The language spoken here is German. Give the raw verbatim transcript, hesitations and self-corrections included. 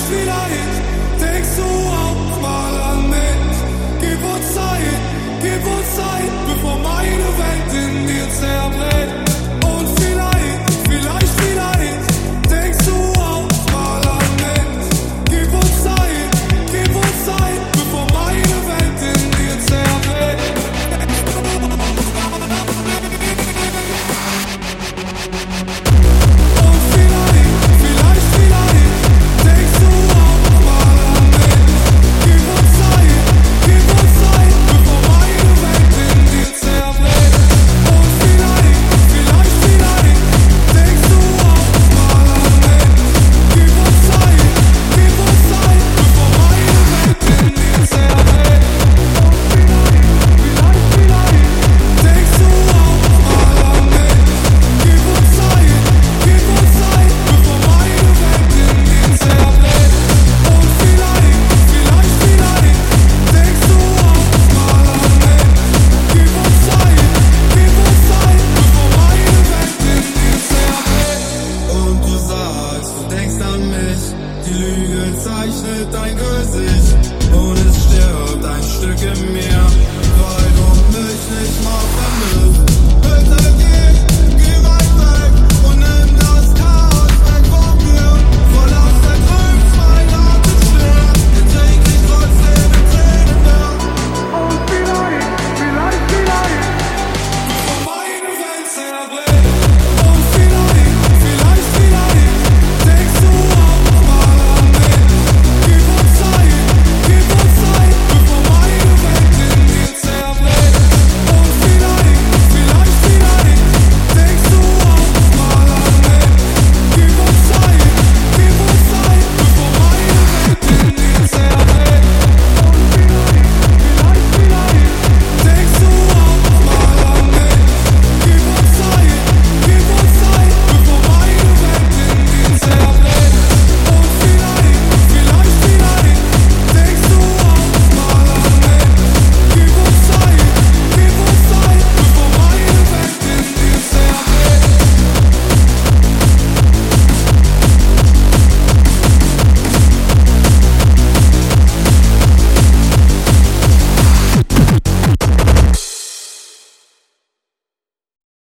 vielleicht denkst du auch mal an mich. Gib uns Zeit, gib uns Zeit, bevor meine Welt in dir zerbricht. Und vielleicht, vielleicht, vielleicht denkst du auch mal an mich. Gib uns Zeit, gib uns Zeit, bevor meine Welt in dir zerbricht. Und vielleicht, vielleicht, vielleicht denkst du auch mal an mich. Gib uns Zeit, gib uns Zeit, bevor meine Welt in dir zerbricht. Und vielleicht, vielleicht, vielleicht denkst du auch mal an mich. Gib uns Zeit, gib uns Zeit, bevor meine Welt in dir zerbricht. Und vielleicht, vielleicht, vielleicht denkst du auch mal an mich. Gib uns Zeit, gib uns Zeit, bevor meine Welt in dir zerbricht. Und vielleicht, vielleicht, vielleicht denkst du auch mal an mich. Gib uns Zeit, gib uns Zeit, bevor meine Welt in dir zerbricht. Und du sagst, du denkst an mich. Die Lüge zeichnet dein Gesicht. Und es stirbt ein Stück in mir, weil du mich nicht mal vermisst. Bitte